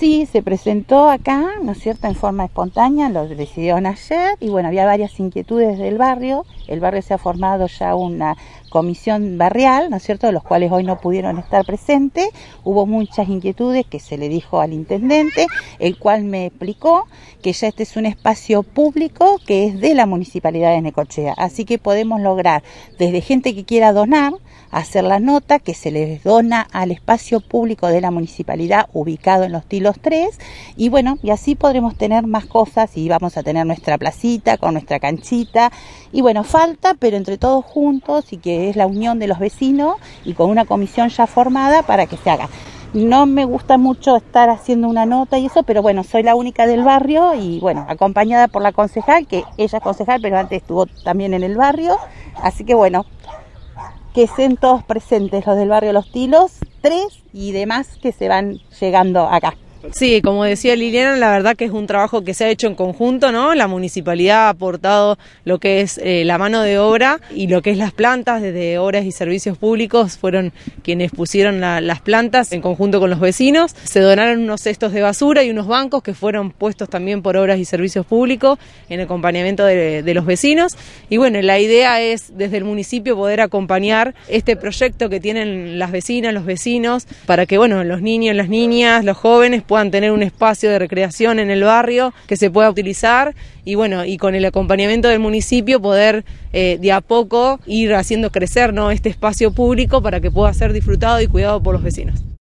Sí, se presentó acá, ¿no es cierto?, en forma espontánea, lo decidieron ayer y bueno, había varias inquietudes del barrio. El barrio se ha formado ya una comisión barrial, ¿no es cierto?, de los cuales hoy no pudieron estar presentes. Hubo muchas inquietudes que se le dijo al intendente, el cual me explicó que ya este es un espacio público que es de la Municipalidad de Necochea, así que podemos lograr desde gente que quiera donar, hacer la nota que se les dona al espacio público de la municipalidad ubicado en Los Tilos 3 y bueno, y así podremos tener más cosas y vamos a tener nuestra placita con nuestra canchita y bueno, falta, pero entre todos juntos y que es la unión de los vecinos y con una comisión ya formada para que se haga. No me gusta mucho estar haciendo una nota y eso, pero bueno, soy la única del barrio y bueno, acompañada por la concejal, que ella es concejal, pero antes estuvo también en el barrio, así que bueno, que estén todos presentes los del barrio Los Tilos 3 y demás que se van llegando acá. Sí, como decía Liliana, la verdad que es un trabajo que se ha hecho en conjunto, ¿no? La municipalidad ha aportado lo que es la mano de obra y lo que es las plantas, desde Obras y Servicios Públicos fueron quienes pusieron las plantas en conjunto con los vecinos. Se donaron unos cestos de basura y unos bancos que fueron puestos también por Obras y Servicios Públicos en acompañamiento de los vecinos. Y bueno, la idea es desde el municipio poder acompañar este proyecto que tienen las vecinas, los vecinos, para que bueno, los niños, las niñas, los jóvenes puedan tener un espacio de recreación en el barrio que se pueda utilizar y bueno, y con el acompañamiento del municipio poder de a poco ir haciendo crecer, ¿no?, este espacio público para que pueda ser disfrutado y cuidado por los vecinos.